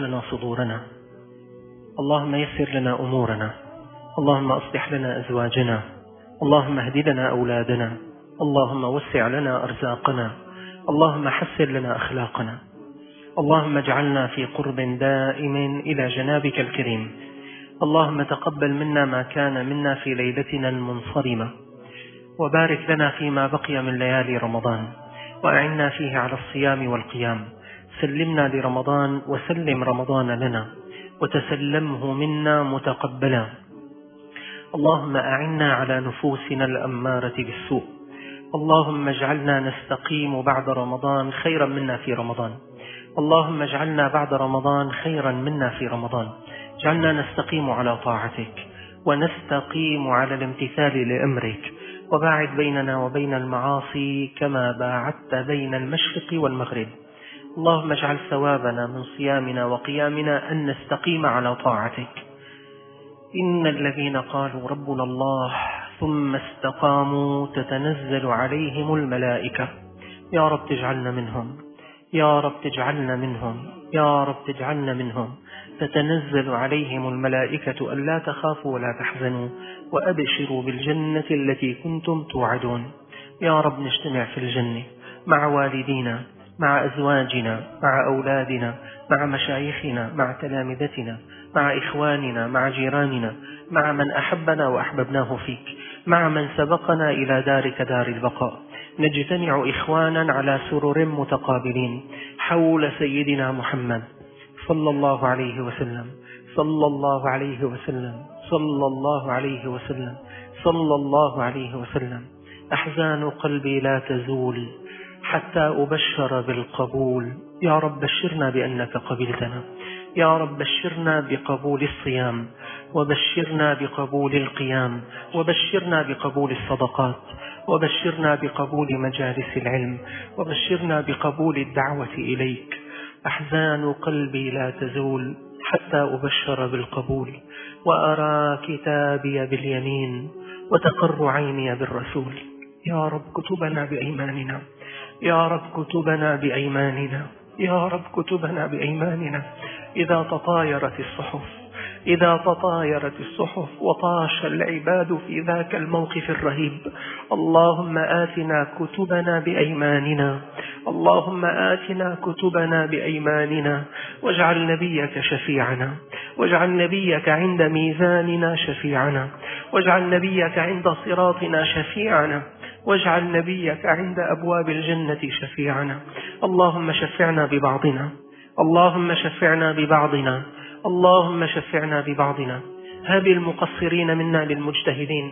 لنا صدورنا، اللهم يسر لنا أمورنا، اللهم أصلح لنا أزواجنا، اللهم اهد لنا أولادنا، اللهم وسع لنا أرزاقنا، اللهم حسن لنا أخلاقنا، اللهم اجعلنا في قرب دائم إلى جنابك الكريم. اللهم تقبل منا ما كان منا في ليلتنا المنصرمة، وبارك لنا فيما بقي من ليالي رمضان، وأعنا فيه على الصيام والقيام. سلمنا لرمضان وسلم رمضان لنا، وتسلمه منا متقبلا. اللهم أعنا على نفوسنا الأمارة بالسوء. اللهم اجعلنا نستقيم بعد رمضان خيرا منا في رمضان. اللهم اجعلنا بعد رمضان خيرا منا في رمضان. اجعلنا نستقيم على طاعتك، ونستقيم على الامتثال لأمرك، وباعد بيننا وبين المعاصي كما باعدت بين المشرق والمغرب. اللهم اجعل ثوابنا من صيامنا وقيامنا أن نستقيم على طاعتك. إن الذين قالوا ربنا الله ثم استقاموا تتنزل عليهم الملائكة. يا رب تجعلنا منهم، يا رب تجعلنا منهم، يا رب تجعلنا منهم. تتنزل عليهم الملائكة ألا تخافوا ولا تحزنوا وأبشروا بالجنة التي كنتم توعدون. يا رب نجتمع في الجنة مع والدينا، مع أزواجنا، مع أولادنا، مع مشايخنا، مع تلامذتنا، مع إخواننا، مع جيراننا، مع من أحبنا وأحببناه فيك، مع من سبقنا إلى دارك دار البقاء. نجتمع إخوانا على سرر متقابلين حول سيدنا محمد صلى الله عليه وسلم، صلى الله عليه وسلم، صلى الله عليه وسلم، صلى الله عليه وسلم. أحزان قلبي لا تزول حتى أبشر بالقبول. يا رب بشرنا بأنك قبلتنا، يا رب بشرنا بقبول الصيام، وبشرنا بقبول القيام، وبشرنا بقبول الصدقات، وبشرنا بقبول مجالس العلم، وبشرنا بقبول الدعوة إليك. أحزان قلبي لا تزول حتى أبشر بالقبول، وأرى كتابي باليمين، وتقر عيني بالرسول. يا رب كتبنا بأيماننا، يا رب كتبنا بأيماننا، يا رب كتبنا بأيماننا. إذا تطايرت الصحف، إذا تطايرت الصحف وطاش العباد في ذاك الموقف الرهيب، اللهم آتنا كتبنا بأيماننا، اللهم آتنا كتبنا بأيماننا، واجعل نبيك شفيعنا، واجعل نبيك عند ميزاننا شفيعنا، واجعل نبيك عند صراطنا شفيعنا، واجعل نبيك عند أبواب الجنة شفيعنا. اللهم شفعنا ببعضنا، اللهم شفعنا ببعضنا، اللهم شفعنا ببعضنا. هب المقصرين منا للمجتهدين،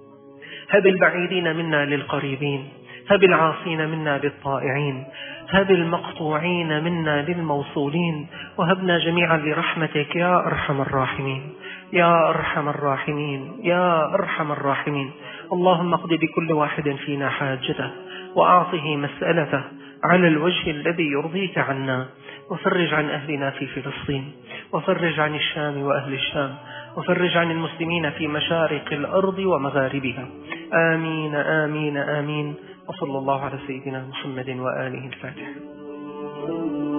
هب البعيدين منا للقريبين، هب العاصين منا للطائعين، هب المقطوعين منا للموصولين، وهبنا جميعا لرحمتك يا أرحم الراحمين، يا أرحم الراحمين، يا أرحم الراحمين. اللهم اقض بكل واحد فينا حاجته، وأعطه مسألته على الوجه الذي يرضيك عنا، وفرج عن أهلنا في فلسطين، وفرج عن الشام وأهل الشام، وفرج عن المسلمين في مشارق الأرض ومغاربها. آمين آمين آمين. وصلى الله على سيدنا محمد وآله الفاتح.